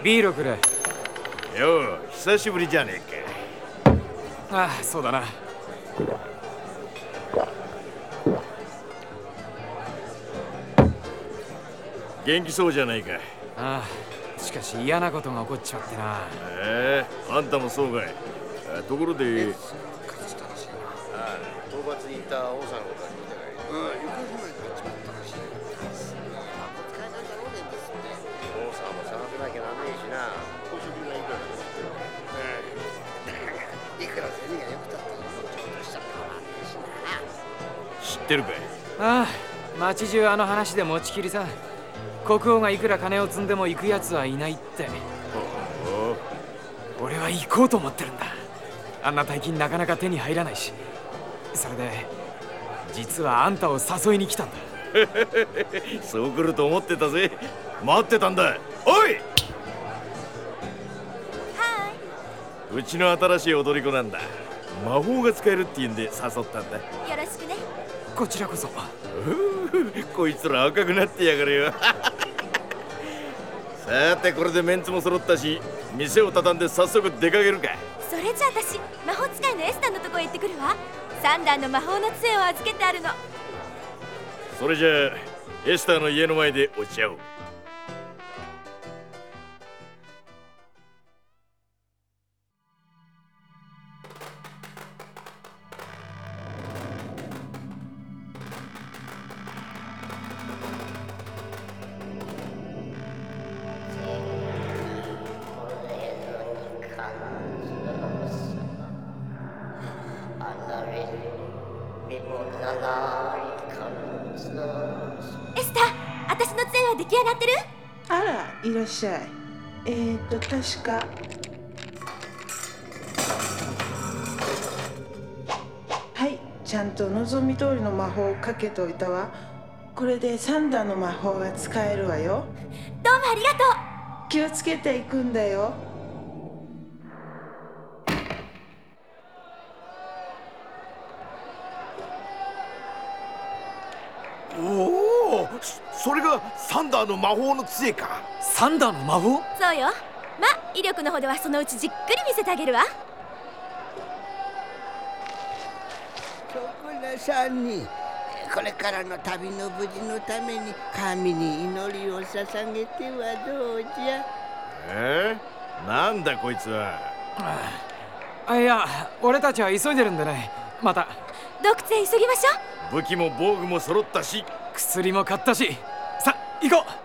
ビールくれ。 よう、久しぶりじゃねえか。ああ、そうだな。 元気そうじゃないか。 ああ、しかし嫌なことが起こっちまってな。 あんたもそうかい。ところで、 討伐に行った王さんのことは聞いたかい。行方不明になっちまったらしい。魔法使いなんだろうねんですって。王さんも探さなきゃなんねえしな。報酬金がいくらか知ってる。いくら銭がよくたってちょっとしたら変わんねえしな。 知ってるかい。 ああ、町中あの話で持ちきりさ。国王がいくら金を積んでも行くやつはいないって。俺は行こうと思ってるんだ。あんな大金なかなか手に入らないし。それで実はあんたを誘いに来たんだ。 そう来ると思ってたぜ。待ってたんだ。おい、うちの新しい踊り子なんだ。魔法が使えるって言うんで誘ったんだ。よろしくね。 こちらこそ。 こいつら赤くなってやがるよ。さて、これでメンツも揃ったし、店を畳んで早速出かけるか。 それじゃあ私、魔法使いのエスターのとこへ行ってくるわ。3段の魔法の杖を預けてあるの。 それじゃあエスターの家の前で落ち合おう。 エスター、私の杖は出来上がってる？ あら、いらっしゃい。確かはい、ちゃんと望み通りの魔法をかけておいたわ。これで3段の魔法が使えるわよ。 どうもありがとう。 気をつけていくんだよ。 おお、それがサンダーの魔法の杖か。 サンダーの魔法？ そうよ。ま、威力の方ではそのうちじっくり見せてあげるわ。 そこらさんにこれからの旅の無事のために神に祈りを捧げてはどうじゃ。 なんだこいつは。 いや、俺たちは急いでるんでね。また洞窟へ急ぎましょう。 武器も防具も揃ったし、 薬も買ったし。さ、行こう。